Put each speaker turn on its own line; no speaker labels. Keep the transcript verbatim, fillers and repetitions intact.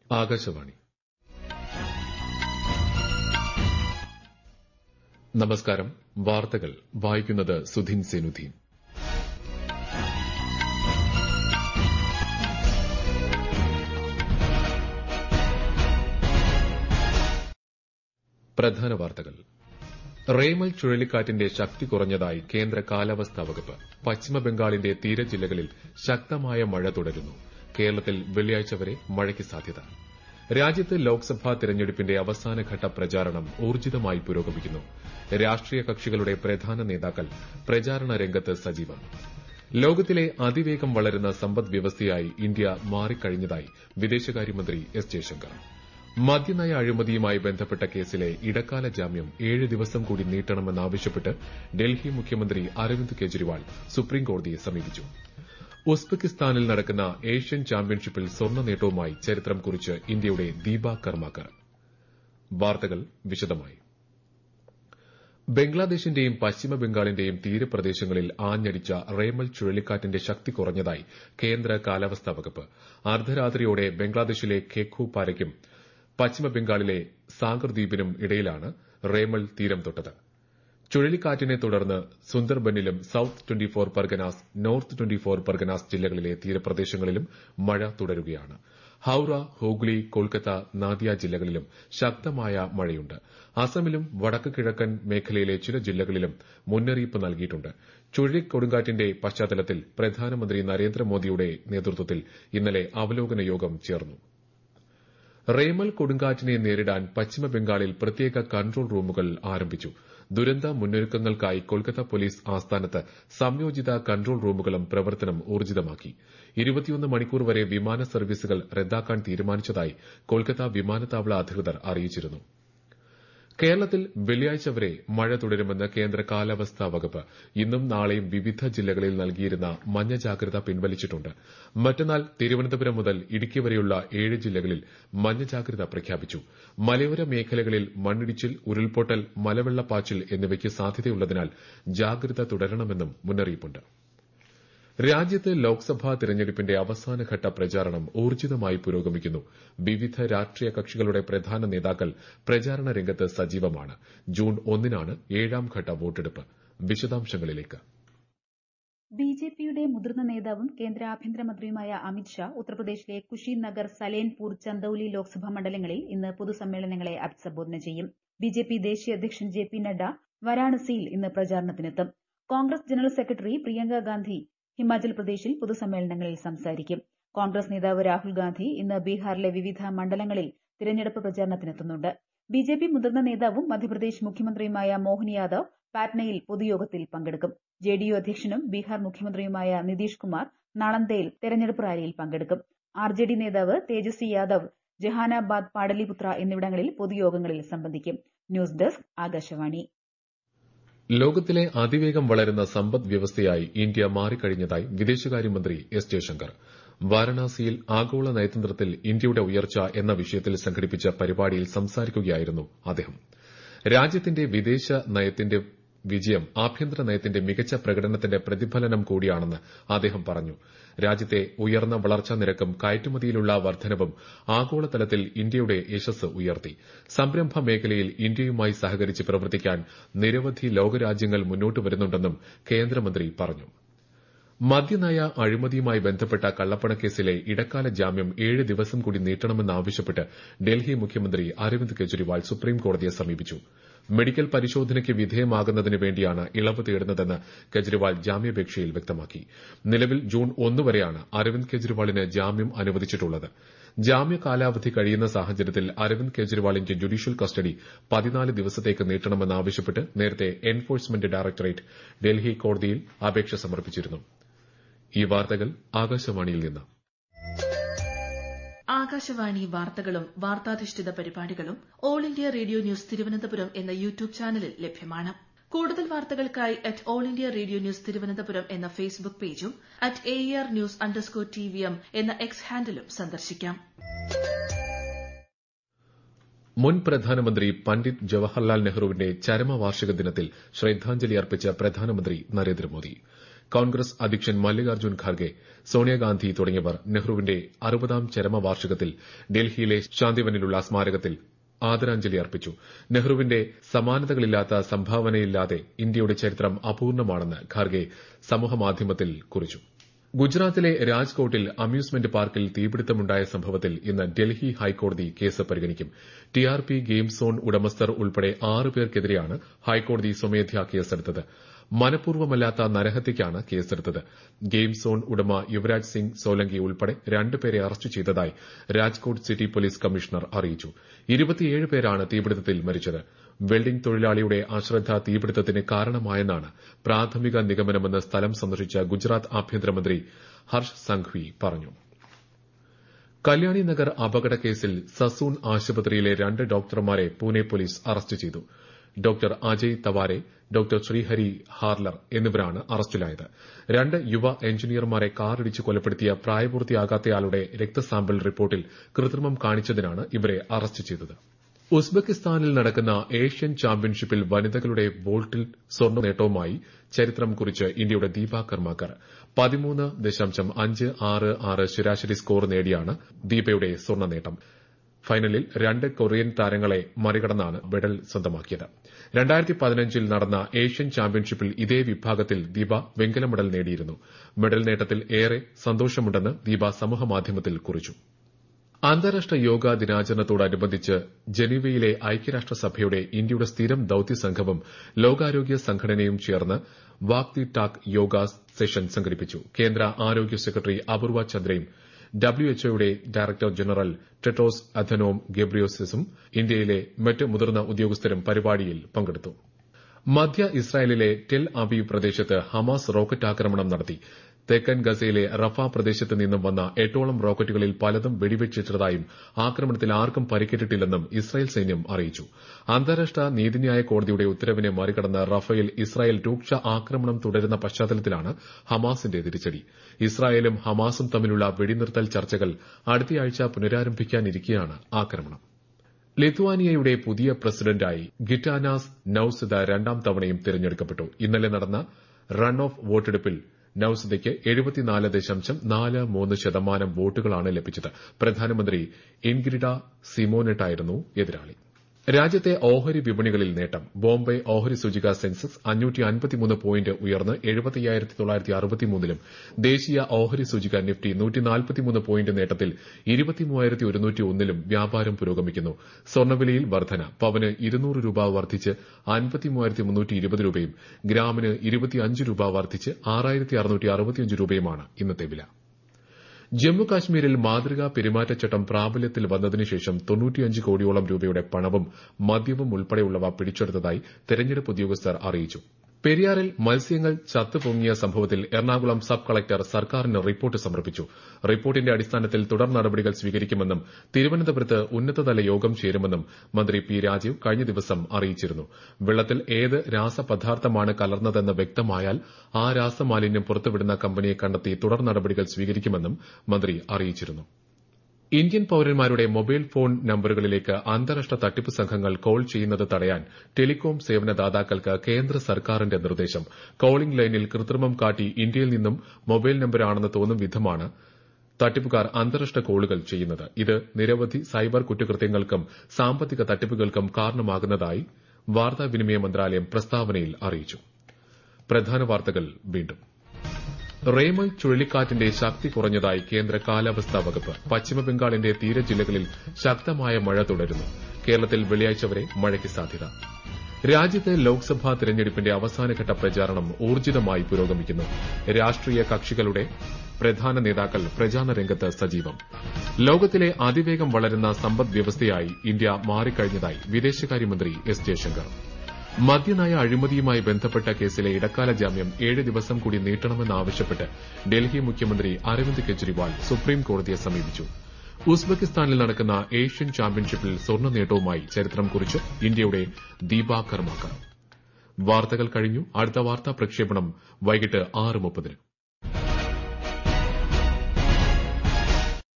ആകാശവാണി. നമസ്കാരം. വാർത്തകൾ വായിക്കുന്നത് സുധീൻ സെനുദ്ദീൻ. പ്രധാന വാർത്തകൾ. റേമൽ ചുഴലിക്കാറ്റിന്റെ ശക്തി കുറഞ്ഞതായി കേന്ദ്ര കാലാവസ്ഥാ വകുപ്പ്. പശ്ചിമബംഗാളിന്റെ തീരജില്ലകളിൽ ശക്തമായ മഴ തുടരുന്നു. കേരളത്തിൽ വെള്ളിയാഴ്ച വരെ മഴയ്ക്ക് സാധ്യത. രാജ്യത്ത് ലോക്സഭാ തെരഞ്ഞെടുപ്പിന്റെ അവസാനഘട്ട പ്രചാരണം ഊർജിതമായി പുരോഗമിക്കുന്നു. രാഷ്ട്രീയ കക്ഷികളുടെ പ്രധാന നേതാക്കൾ പ്രചാരണ രംഗത്ത് സജീവം. ലോകത്തിലെ അതിവേഗം വളരുന്ന സമ്പദ് വ്യവസ്ഥയായി ഇന്ത്യ മാറിക്കഴിഞ്ഞതായി വിദേശകാര്യമന്ത്രി എസ് ജയശങ്കർ. മദ്യനയ അഴിമതിയുമായി ബന്ധപ്പെട്ട കേസിലെ ഇടക്കാല ജാമ്യം ഏഴ് ദിവസം കൂടി നീട്ടണമെന്നാവശ്യപ്പെട്ട് ഡൽഹി മുഖ്യമന്ത്രി അരവിന്ദ് കെജ്രിവാൾ സുപ്രീംകോടതിയെ സമീപിച്ചു. ഉസ്ബെക്കിസ്ഥാനിൽ നടക്കുന്ന ഏഷ്യൻ ചാമ്പ്യൻഷിപ്പിൽ സ്വർണ്ണ നേട്ടവുമായി ചരിത്രം കുറിച്ച് ഇന്ത്യയുടെ ദീപ കർമാക്കർ. വാർത്തകൾ വിശദമായി. ബംഗ്ലാദേശിന്റെയും പശ്ചിമബംഗാളിന്റെയും തീരപ്രദേശങ്ങളിൽ ആഞ്ഞടിച്ച റേമൽ ചുഴലിക്കാറ്റിന്റെ ശക്തി കുറഞ്ഞതായി കേന്ദ്ര കാലാവസ്ഥാ വകുപ്പ്. അർദ്ധരാത്രിയോടെ ബംഗ്ലാദേശിലെ ഖേഖുപാരയ്ക്കും പശ്ചിമബംഗാളിലെ സാഗർ ദ്വീപിനും ഇടയിലാണ് റേമൽ തീരം തൊട്ടത്. ചുഴലിക്കാറ്റിനെ തുടർന്ന് സുന്ദർബനിലും South Twenty Four Parganas, North Twenty Four Parganas ജില്ലകളിലെ തീരപ്രദേശങ്ങളിലും മഴ തുടരുകയാണ്. ഹൌറ, ഹൂഗ്ലി, കൊൽക്കത്ത, നാദിയ ജില്ലകളിലും ശക്തമായ മഴയുണ്ട്. അസമിലും വടക്ക് കിഴക്കൻ മേഖലയിലെ ചില ജില്ലകളിലും മുന്നറിയിപ്പ് നൽകിയിട്ടുണ്ട്. ചുഴലിക്കൊടുങ്കാറ്റിന്റെ പശ്ചാത്തലത്തിൽ പ്രധാനമന്ത്രി നരേന്ദ്രമോദിയുടെ നേതൃത്വത്തിൽ ഇന്നലെ അവലോകന യോഗം ചേർന്നു. റേമൽ കൊടുങ്കാറ്റിനെ നേരിടാൻ പശ്ചിമബംഗാളിൽ പ്രത്യേക കൺട്രോൾ റൂമുകൾ ആരംഭിച്ചു. ദുരന്ത മുന്നൊരുക്കങ്ങൾക്കായി കൊൽക്കത്ത പോലീസ് ആസ്ഥാനത്ത് സംയോജിത കൺട്രോൾ റൂമുകളും പ്രവർത്തനം ഊർജിതമാക്കി. ഇരുപത്തിയൊന്ന് മണിക്കൂർ വരെ വിമാന സർവീസുകൾ റദ്ദാക്കാൻ തീരുമാനിച്ചതായി കൊൽക്കത്ത വിമാനത്താവള അധികൃതർ അറിയിച്ചിരുന്നു. കേരളത്തിൽ വെള്ളിയാഴ്ച വരെ മഴ തുടരുമെന്ന് കേന്ദ്ര കാലാവസ്ഥാ വകുപ്പ്. ഇന്നും നാളെയും വിവിധ ജില്ലകളിൽ നൽകിയിരുന്ന മഞ്ഞ ജാഗ്രത പിൻവലിച്ചിട്ടുണ്ട്. മറ്റന്നാൾ തിരുവനന്തപുരം മുതൽ ഇടുക്കി വരെയുള്ള ഏഴ് ജില്ലകളിൽ മഞ്ഞ ജാഗ്രത പ്രഖ്യാപിച്ചു. മലയോര മേഖലകളിൽ മണ്ണിടിച്ചിൽ, ഉരുൾപൊട്ടൽ, മലവെള്ളപ്പാച്ചിൽ എന്നിവയ്ക്ക് സാധ്യതയുള്ളതിനാൽ ജാഗ്രത തുടരണമെന്നും മുന്നറിയിപ്പുണ്ട്. രാജ്യത്ത് ലോക്സഭാ തെരഞ്ഞെടുപ്പിന്റെ അവസാനഘട്ട പ്രചാരണം ഊർജിതമായി പുരോഗമിക്കുന്നു. വിവിധ രാഷ്ട്രീയ കക്ഷികളുടെ പ്രധാന നേതാക്കൾ പ്രചാരണ രംഗത്ത് സജീവമാണ്. ജൂൺ ഒന്നിനാണ് ഏഴാംഘട്ട വോട്ടെടുപ്പ്. വിശദാംശങ്ങളിലേക്ക്.
ബിജെപിയുടെ മുതിർന്ന നേതാവും കേന്ദ്ര ആഭ്യന്തരമന്ത്രിയുമായ അമിത് ഷാ ഉത്തർപ്രദേശിലെ കുശിനഗർ, സലേൻപൂർ, ചന്ദൌലി ലോക്സഭാ മണ്ഡലങ്ങളിൽ ഇന്ന് പൊതുസമ്മേളനങ്ങളെ അഭിസംബോധന ചെയ്യും. ബിജെപി ദേശീയ അധ്യക്ഷൻ ജെ പി നഡ്ഡ വാരാണസിയിൽ ഇന്ന് പ്രചാരണത്തിനെത്തും. കോൺഗ്രസ് ജനറൽ സെക്രട്ടറി പ്രിയങ്ക ഗാന്ധി ഹിമാചൽ പ്രദേശിൽ പൊതുസമ്മേളനങ്ങളിൽ സംസാരിക്കും. കോൺഗ്രസ് നേതാവ് രാഹുൽ ഗാന്ധി ഇന്ന് ബീഹാറിലെ വിവിധ മണ്ഡലങ്ങളിൽ തിരഞ്ഞെടുപ്പ് പ്രചാരണത്തിനെത്തുന്നുണ്ട്. ബിജെപി മുതിർന്ന നേതാവും മധ്യപ്രദേശ് മുഖ്യമന്ത്രിയുമായ മോഹൻ യാദവ് പാറ്റ്നയിൽ പൊതുയോഗത്തിൽ പങ്കെടുക്കും. ജെഡിയു അധ്യക്ഷനും ബീഹാർ മുഖ്യമന്ത്രിയുമായ നിതീഷ് കുമാർ നാളന്ദയിൽ തെരഞ്ഞെടുപ്പ് റാലിയിൽ പങ്കെടുക്കും. ആർജെഡി നേതാവ് തേജസ്വി യാദവ് ജഹാനാബാദ്, പാടലിപുത്ര എന്നിവിടങ്ങളിൽ പൊതുയോഗങ്ങളിൽ സംബന്ധിക്കും. News desk, Akashvani.
ലോകത്തിലെ അതിവേഗം വളരുന്ന സമ്പദ് വ്യവസ്ഥയായി ഇന്ത്യ മാറിക്കഴിഞ്ഞതായി വിദേശകാര്യമന്ത്രി എസ് ജയശങ്കർ. വാരണാസിയിൽ ആഗോള നയതന്ത്രത്തിൽ ഇന്ത്യയുടെ ഉയർച്ച എന്ന വിഷയത്തിൽ സംഘടിപ്പിച്ച പരിപാടിയിൽ സംസാരിക്കുകയായിരുന്നു അദ്ദേഹം. രാജ്യത്തിന്റെ വിദേശ നയത്തിന്റെ വിജയം ആഭ്യന്തര നയത്തിന്റെ മികച്ച പ്രകടനത്തിന്റെ പ്രതിഫലനം കൂടിയാണെന്ന് അദ്ദേഹം പറഞ്ഞു. രാജ്യത്തെ ഉയർന്ന വളർച്ചാ നിരക്കും കയറ്റുമതിയിലുള്ള വർധനവും ആഗോളതലത്തിൽ ഇന്ത്യയുടെ യശസ്സ് ഉയർത്തി. സംരംഭ മേഖലയിൽ ഇന്ത്യയുമായി സഹകരിച്ച് പ്രവർത്തിക്കാൻ നിരവധി ലോകരാജ്യങ്ങൾ മുന്നോട്ട് വരുന്നുണ്ടെന്നും കേന്ദ്രമന്ത്രി പറഞ്ഞു. മദ്യനയ അഴിമതിയുമായി ബന്ധപ്പെട്ട കള്ളപ്പണക്കേസിലെ ഇടക്കാല ജാമ്യം ഏഴ് ദിവസം കൂടി നീട്ടണമെന്നാവശ്യപ്പെട്ട് ഡൽഹി മുഖ്യമന്ത്രി അരവിന്ദ് കെജ്രിവാൾ സുപ്രീംകോടതിയെ സമീപിച്ചു. മെഡിക്കൽ പരിശോധനയ്ക്ക് വിധേയമാകുന്നതിന് വേണ്ടിയാണ് ഇളവ് തേടുന്നതെന്ന് കെജ്രിവാൾ ജാമ്യാപേക്ഷയിൽ വ്യക്തമാക്കി. നിലവിൽ ജൂൺ ഒന്ന് വരെയാണ് അരവിന്ദ് കെജ്രിവാളിന് ജാമ്യം അനുവദിച്ചിട്ടുള്ളത്. ജാമ്യ കാലാവധി കഴിയുന്ന സാഹചര്യത്തിൽ അരവിന്ദ് കെജ്രിവാളിന്റെ ജുഡീഷ്യൽ കസ്റ്റഡി പതിനാല് ദിവസത്തേക്ക് നീട്ടണമെന്നാവശ്യപ്പെട്ട് നേരത്തെ എൻഫോഴ്സ്മെന്റ് ഡയറക്ടറേറ്റ് ഡൽഹി കോടതിയിൽ അപേക്ഷ സമർപ്പിച്ചിരുന്നു. ഈ വാർത്തകൾ ആകാശവാണിയിൽ നിന്ന്.
ആകാശവാണി വാർത്തകളും വാർത്താധിഷ്ഠിത പരിപാടികളും All India Radio News Thiruvananthapuram എന്ന യൂട്യൂബ് ചാനലിൽ ലഭ്യമാണ്. കൂടുതൽ വാർത്തകൾക്കായി at All India Radio News Thiruvananthapuram എന്ന ഫേസ്ബുക്ക് പേജും at A R news underscore T V M എന്ന എക്സ് ഹാൻഡിലും സന്ദർശിക്കാം.
മുൻ പ്രധാനമന്ത്രി പണ്ഡിറ്റ് ജവഹർലാൽ നെഹ്റുവിന്റെ ചരമവാർഷിക ദിനത്തിൽ ശ്രദ്ധാഞ്ജലി അർപ്പിച്ച പ്രധാനമന്ത്രി നരേന്ദ്രമോദി. കോൺഗ്രസ് അധ്യക്ഷൻ മല്ലികാർജ്ജുൻ ഖാർഗെ സോണിയാഗാന്ധി തുടങ്ങിയവർ നെഹ്റുവിന്റെ അറുപതാം ചരമവാർഷികത്തിൽ ഡൽഹിയിലെ ശാന്തിവനിലുള്ള സ്മാരകത്തിൽ ആദരാഞ്ജലി അർപ്പിച്ചു. നെഹ്റുവിന്റെ സമാനതകളില്ലാത്ത സംഭാവനയില്ലാതെ ഇന്ത്യയുടെ ചരിത്രം അപൂർണമാണെന്ന് ഖാർഗെ സമൂഹമാധ്യമത്തിൽ കുറിച്ചു. ഗുജറാത്തിലെ രാജ്കോട്ടിൽ അമ്യൂസ്മെന്റ് പാർക്കിൽ തീപിടുത്തമുണ്ടായ സംഭവത്തിൽ ഇന്ന് ഡൽഹി ഹൈക്കോടതി കേസ് പരിഗണിക്കും. ടിആർപി ഗെയിം സോൺ ഉടമസ്ഥർ ഉൾപ്പെടെ ആറ് പേർക്കെതിരെയാണ് ഹൈക്കോടതി സ്വമേധ്യാ കേസെടുത്തത്. മനഃപൂർവ്വമല്ലാത്ത നരഹത്യയ്ക്കാണ് കേസെടുത്തത്. ഗെയിം സോൺ ഉടമ യുവരാജ് സിംഗ് സോലങ്കി ഉൾപ്പെടെ രണ്ടുപേരെ അറസ്റ്റ് ചെയ്തതായി രാജ്കോട്ട് സിറ്റി പോലീസ് കമ്മീഷണർ അറിയിച്ചു. ഇരുപത്തിയേഴ് പേരാണ് തീപിടുത്തത്തിൽ മരിച്ചത്. വെൽഡിംഗ് തൊഴിലാളിയുടെ അശ്രദ്ധ തീപിടുത്തത്തിന് കാരണമായെന്നാണ് പ്രാഥമിക നിഗമനമെന്ന് സ്ഥലം സന്ദർശിച്ച ഗുജറാത്ത് ആഭ്യന്തരമന്ത്രി ഹർഷ് സംഘ്വി പറഞ്ഞു. കല്യാണി നഗർ അപകടക്കേസിൽ സസൂൺ ആശുപത്രിയിലെ രണ്ട് ഡോക്ടർമാരെ പൂനെ പോലീസ് അറസ്റ്റ് ചെയ്തു. ഡോക്ടർ അജയ് തവാരെ, ഡോക്ടർ ശ്രീഹരി ഹാർലർ എന്നിവരാണ് അറസ്റ്റിലായത്. രണ്ട് യുവ എഞ്ചിനീയർമാരെ കാറിടിച്ച് കൊലപ്പെടുത്തിയ പ്രായപൂർത്തിയാകാത്തയാളുടെ രക്തസാമ്പിൾ റിപ്പോർട്ടിൽ കൃത്രിമം കാണിച്ചതിനാണ് ഇവരെ അറസ്റ്റ് ചെയ്തത്. ഉസ്ബെക്കിസ്ഥാനിൽ നടക്കുന്ന ഏഷ്യൻ ചാമ്പ്യൻഷിപ്പിൽ വനിതകളുടെ വോൾട്ടിൽ സ്വർണ്ണ നേട്ടവുമായി ചരിത്രം കുറിച്ച് ഇന്ത്യയുടെ ദീപ കർമാക്കർ. പതിമൂന്ന് ദശാംശം അഞ്ച് ആറ് ആറ് ശരാശരി സ്കോർ നേടിയാണ് ദീപയുടെ സ്വർണ്ണ നേട്ടം. ഫൈനലിൽ രണ്ട് കൊറിയൻ താരങ്ങളെ മറികടന്നാണ് മെഡൽ സ്വന്തമാക്കിയത്. രണ്ടായിരത്തി പതിനഞ്ചിൽ നടന്ന ഏഷ്യൻ ചാമ്പ്യൻഷിപ്പിൽ ഇതേ വിഭാഗത്തിൽ ദീപ വെങ്കല മെഡൽ നേടിയിരുന്നു. മെഡൽ നേട്ടത്തിൽ ഏറെ സന്തോഷമുണ്ടെന്ന് ദീപ സമൂഹമാധ്യമത്തിൽ കുറിച്ചു. അന്താരാഷ്ട്ര യോഗാ ദിനാചരണത്തോടനുബന്ധിച്ച് ജനീവയിലെ ഐക്യരാഷ്ട്രസഭയുടെ ഇന്ത്യയുടെ സ്ഥിരം ദൌത്യ സംഘവും ലോകാരോഗ്യ സംഘടനയും ചേർന്ന് walk the talk yoga session സംഘടിപ്പിച്ചു. കേന്ദ്ര ആരോഗ്യ സെക്രട്ടറി അപൂർവ ചന്ദ്രയും ഡബ്ല്യുഎച്ച്ഒയുടെ ഡയറക്ടർ ജനറൽ ടെഡ്രോസ് അഥനോം ഗെബ്രിയേസസും ഇന്ത്യയിലെ മറ്റ് മുതിർന്ന ഉദ്യോഗസ്ഥരും പരിപാടിയിൽ പങ്കെടുത്തു. മധ്യ ഇസ്രായേലിലെ ടെൽ അവീവ് പ്രദേശത്ത് ഹമാസ് റോക്കറ്റ് ആക്രമണം നടത്തി. തെക്കൻ ഗസയിലെ റഫ പ്രദേശത്ത് നിന്നും വന്ന എട്ടോളം റോക്കറ്റുകളിൽ പലതും വെടിവെച്ചിട്ടതായും ആക്രമണത്തിൽ ആർക്കും പരിക്കേറ്റിട്ടില്ലെന്നും ഇസ്രായേൽ സൈന്യം അറിയിച്ചു. അന്താരാഷ്ട്ര നീതിന്യായ കോടതിയുടെ ഉത്തരവിനെ മറികടന്ന് റഫയിൽ ഇസ്രായേൽ രൂക്ഷ ആക്രമണം തുടരുന്ന പശ്ചാത്തലത്തിലാണ് ഹമാസിന്റെ തിരിച്ചടി. ഇസ്രായേലും ഹമാസും തമ്മിലുള്ള വെടിനിർത്തൽ ചർച്ചകൾ അടുത്തയാഴ്ച പുനരാരംഭിക്കാനിരിക്കെയാണ് ആക്രമണം. ലിത്വാനിയയുടെ പുതിയ പ്രസിഡന്റായി ഗിറ്റാനാസ് നൌസിദ രണ്ടാം തവണയും തെരഞ്ഞെടുക്കപ്പെട്ടു. ഇന്നലെ നടന്ന റൺ ഓഫ് വോട്ടെടുപ്പിൽ നൌസിദയ്ക്ക് എഴുപത്തിനാല് ദശാംശം നാല് മൂന്ന് ശതമാനം വോട്ടുകളാണ് ലഭിച്ചത്. പ്രധാനമന്ത്രി ഇൻഗ്രിഡ സിമോനെട്ടായിരുന്നു എതിരാളി. രാജ്യത്തെ ഓഹരി വിപണികളിൽ നേട്ടം. ബോംബെ ഓഹരി സൂചിക സെൻസെക്സ് അഞ്ഞൂറ്റി അൻപത്തിമൂന്ന് പോയിന്റ് ഉയർന്ന് എഴുപത്തയ്യായിരത്തി തൊള്ളായിരത്തി അറുപത്തിമൂന്നിലും ദേശീയ ഓഹരി സൂചിക നിഫ്റ്റി നൂറ്റി നാൽപ്പത്തിമൂന്ന് പോയിന്റ് നേട്ടത്തിൽ ഇരുപത്തിമൂവായിരത്തി ഒരുന്നൂറ്റി ഒന്നിലും വ്യാപാരം പുരോഗമിക്കുന്നു. സ്വർണ്ണവിലയിൽ വർധന. പവന് ഇരുന്നൂറ് രൂപ വർദ്ധിച്ച് അൻപത്തിമൂവായിരത്തി മുന്നൂറ്റി ഇരുപത് രൂപയും ഗ്രാമിന് ഇരുപത്തിയഞ്ച് രൂപ വർദ്ധിച്ച് ആറായിരത്തി അറുന്നൂറ്റി അറുപത്തിയഞ്ച് രൂപയുമാണ് ഇന്നത്തെ വില. ജമ്മുകാശ്മീരിൽ മാതൃകാ പെരുമാറ്റച്ചട്ടം പ്രാബല്യത്തിൽ വന്നതിനുശേഷം തൊണ്ണൂറ്റിയഞ്ച് കോടിയോളം രൂപയുടെ പണവും മദ്യവും ഉൾപ്പെടെയുള്ളവ പിടിച്ചെടുത്തതായി തെരഞ്ഞെടുപ്പ് ഉദ്യോഗസ്ഥർ അറിയിച്ചു. പെരിയാറിൽ മത്സ്യങ്ങൾ ചത്തുപൊങ്ങിയ സംഭവത്തിൽ എറണാകുളം സബ് കളക്ടർ സർക്കാരിന് റിപ്പോർട്ട് സമർപ്പിച്ചു. റിപ്പോർട്ടിന്റെ അടിസ്ഥാനത്തിൽ തുടർ നടപടികൾ സ്വീകരിക്കുമെന്നും തിരുവനന്തപുരത്ത് ഉന്നതതല യോഗം ചേരുമെന്നും മന്ത്രി പി രാജീവ് കഴിഞ്ഞ ദിവസം അറിയിച്ചിരുന്നു. വെള്ളത്തിൽ ഏത് രാസപദാർത്ഥമാണ് കലർന്നതെന്ന് വ്യക്തമായാൽ ആ രാസമാലിന്യം പുറത്തുവിടുന്ന കമ്പനിയെ കണ്ടെത്തി തുടർ നടപടികൾ സ്വീകരിക്കുമെന്നും മന്ത്രി അറിയിച്ചിരുന്നു. ഇന്ത്യൻ പൌരന്മാരുടെ മൊബൈൽ ഫോൺ നമ്പറുകളിലേക്ക് അന്താരാഷ്ട്ര തട്ടിപ്പ് സംഘങ്ങൾ കോൾ ചെയ്യുന്നത് തടയാൻ ടെലികോം സേവനദാതാക്കൾക്ക് കേന്ദ്ര സർക്കാരിന്റെ നിർദ്ദേശം. കോളിംഗ് ലൈനിൽ കൃത്രിമം കാട്ടി ഇന്ത്യയിൽ നിന്നും മൊബൈൽ നമ്പരാണെന്ന് തോന്നും വിധമാണ് തട്ടിപ്പുകാർ അന്താരാഷ്ട്ര കോളുകൾ ചെയ്യുന്നത്. ഇത് നിരവധി സൈബർ കുറ്റകൃത്യങ്ങൾക്കും സാമ്പത്തിക തട്ടിപ്പുകൾക്കും കാരണമാകുന്നതായി വാർത്താവിനിമയ മന്ത്രാലയം പ്രസ്താവനയിൽ അറിയിച്ചു. പ്രധാന വാർത്തകൾ വീണ്ടും. റേമൽ ചുഴലിക്കാറ്റിന്റെ ശക്തി കുറഞ്ഞതായി കേന്ദ്ര കാലാവസ്ഥാ വകുപ്പ്. പശ്ചിമബംഗാളിന്റെ തീരജില്ലകളിൽ ശക്തമായ മഴ തുടരുന്നു. കേരളത്തിൽ വെള്ളിയാഴ്ച വരെ മഴയ്ക്ക് സാധ്യത. രാജ്യത്തെ ലോക്സഭാ തെരഞ്ഞെടുപ്പിന്റെ അവസാനഘട്ട പ്രചാരണം ഊർജിതമായി പുരോഗമിക്കുന്നു. രാഷ്ട്രീയ കക്ഷികളുടെ പ്രധാന നേതാക്കൾ പ്രചാരണ രംഗത്ത് സജീവം. ലോകത്തിലെ അതിവേഗം വളരുന്ന സമ്പദ് വ്യവസ്ഥയായി ഇന്ത്യ മാറിക്കഴിഞ്ഞതായി വിദേശകാര്യമന്ത്രി എസ് ജയശങ്കർ. മദ്യനയ അഴിമതിയുമായി ബന്ധപ്പെട്ട കേസിലെ ഇടക്കാല ജാമ്യം ഏഴ് ദിവസം കൂടി നീട്ടണമെന്നാവശ്യപ്പെട്ട് ഡൽഹി മുഖ്യമന്ത്രി അരവിന്ദ് കെജ്രിവാൾ സുപ്രീം കോടതിയെ സമീപിച്ചു. ഉസ്ബെക്കിസ്ഥാനിൽ നടക്കുന്ന ഏഷ്യൻ ചാമ്പ്യൻഷിപ്പിൽ സ്വർണ്ണ നേട്ടവുമായി ചരിത്രം കുറിച്ച് ഇന്ത്യയുടെ ദീപ കർമാക്കർ. വാർത്തകൾ കഴിഞ്ഞു. അടുത്ത വാർത്താ പ്രക്ഷേപണം വൈകിട്ട് ആറ് മുപ്പതിന്.